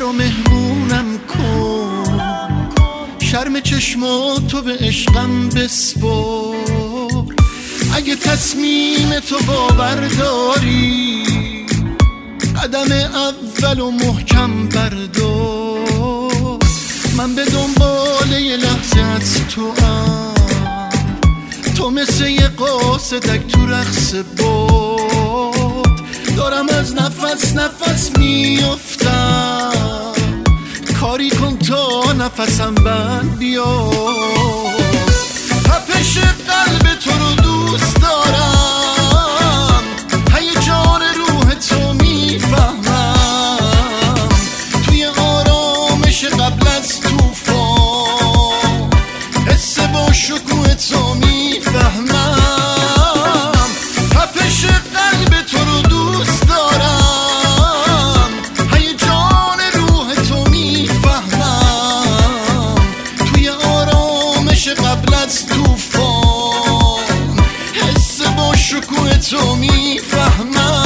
سر و مهمونم کن، شرم چشماتو به عشقم بسپر. اگه تصمیم تو باور داری، قدم اول و محکم بردار. من به دنبال یه لحظه از تو مثل یه قاصدک تو رقص بود. دارم از نفس میافتم، کاری کن تا نفسم بند بیاد. تپش قلب تو رو دوست دارم، هیجان روح تو میفهمم. توی آرامش قبل از طوفان، حس با شکوه تو میفهمم. تپش قلب تو رو دوست دارم، هیجان روح تو میفهمم. توی آرامش قبل از طوفان، حس با شکوه تو میفهمم.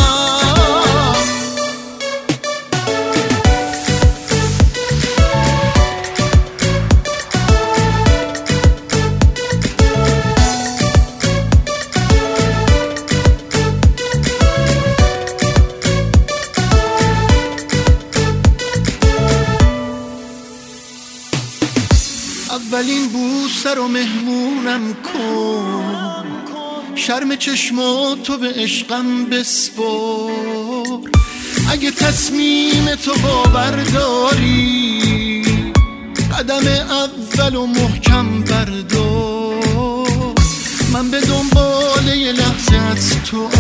اولین بوسه رو مهمونم کن، شرم چشماتو به عشقم بسپر. اگه تصمیم تو باور داری، قدم اول و محکم بردار. من به دنبال یه لحظه از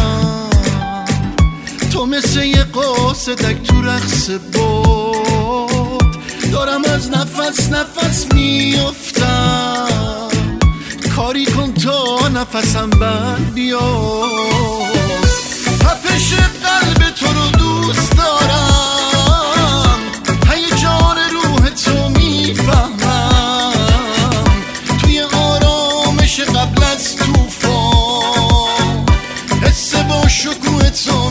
تو مثل یه قاصدک تو رقص بود. دارم از نفس میافتم، کاری کن تا نفسم بند بیاد. تپش قلب تو رو دوست دارم، هیجان روح تو میفهمم. توی آرامش قبل از طوفان، حس با شکوه تو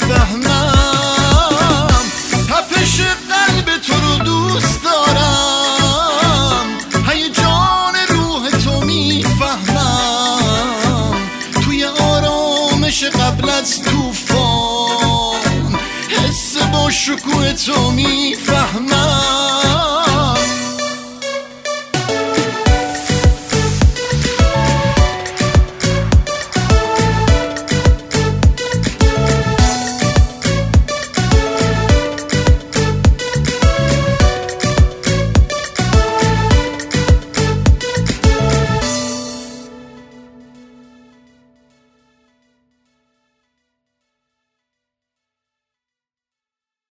میفهمم. تپش قلب تو رو دوست دارم، هیجان روح تو میفهمم. توی آرامش قبل از طوفان، حس با شکوه تو میفهمم.